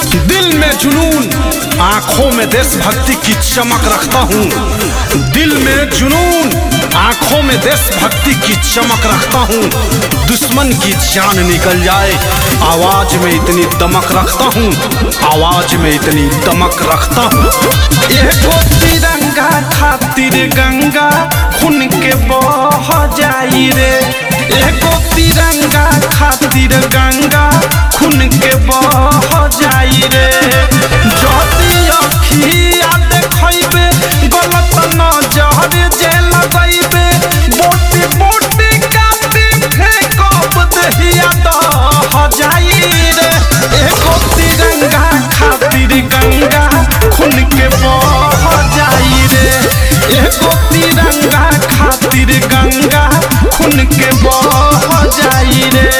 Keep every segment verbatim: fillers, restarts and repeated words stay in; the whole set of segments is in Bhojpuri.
दिल में जुनून आंखों में देशभक्ति की चमक रखता हूँ। दिल में जुनून आंखों में देशभक्ति की चमक रखता हूँ। दुश्मन की जान निकल जाए आवाज में इतनी दमक रखता हूँ, आवाज में इतनी दमक रखता हूँ। एको तिरंगा खातिर गंगा खून के बह जाई रे। एको तिरंगा खातिर गंगा खून के बह जाई रे। जदी अखिया देखैबे गलत नजर जे लगैबे बोटी बोटी काटी फेंकब दहिया दह जाई रे। एको तिरंगा खातिर गंगा खून के बह जाई रे। एको तिरंगा खातिर गंगा खून के बह जाई रे।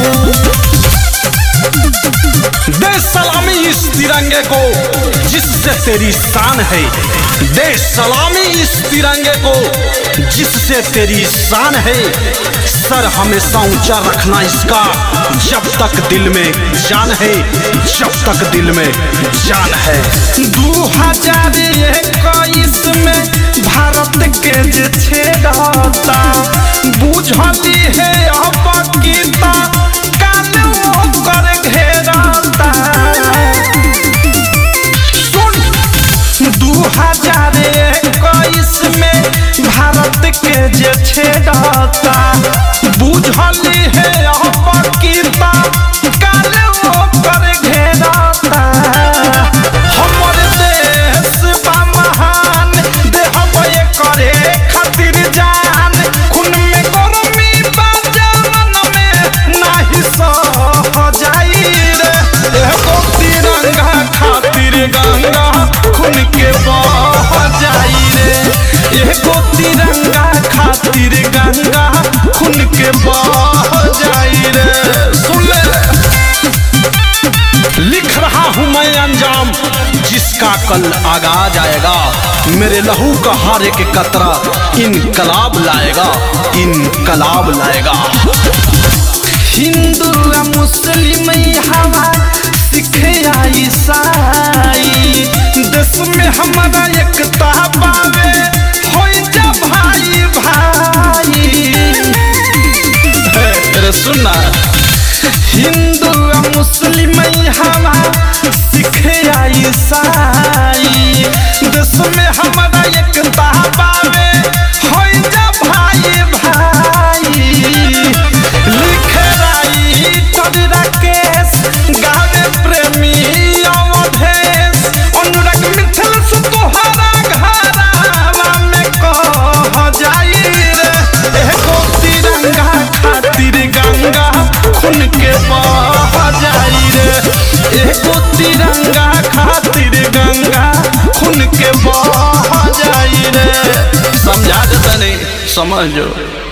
दे सलामी इस तिरंगे को जिससे तेरी शान है। दे सलामी इस तिरंगे को जिससे तेरी शान है। सर हमेशा ऊंचा रखना इसका जब तक दिल में जान है, जब तक दिल में जान है। दू हजार इक्कीस में भारत के जे छेड़ता बुझली है अब गीता काल ओकर घेरता। सुन दू हजार इक्कीस में भारत के जे छेड़ता बुझली है अब गीता काल ओकर घेरता। हमर देश बा महान देहब करे खातिर जान खून में गर्मी बा जवान में नाही सह जाई रे। एगो तिरंगा खातिर गंगा खून के बह जाई रे। एगो तिरंगा खातिर गंगा खून के बह जाई रे। सुन ले लिख रहा हूं मैं अंजाम जिसका कल आगाज आएगा। मेरे लहू का हर एक कतरा इनकलाब लाएगा, इनकलाब लाएगा। हिंदू मुस्लिम हवा सिख या ईसाई देश में हमारा एकता पावे हो जा भाई भाई। अरे सुनना हिंदू मुस्लिम हवा सिख या ईसाई देश में हमारा एकता पावे हो जा भाई भाई। लिख राई तोरी राकेश गावे प्रेमी अवधेश अनुराग मिथिल से तोहरा घरावा में कह जाई रे। एगो तिरंगा खातिर गंगा खून के बह जाई रे। एगो तिरंगा खातिर गंगा खून के बह जाई रे। समझा देता नहीं समझ जो।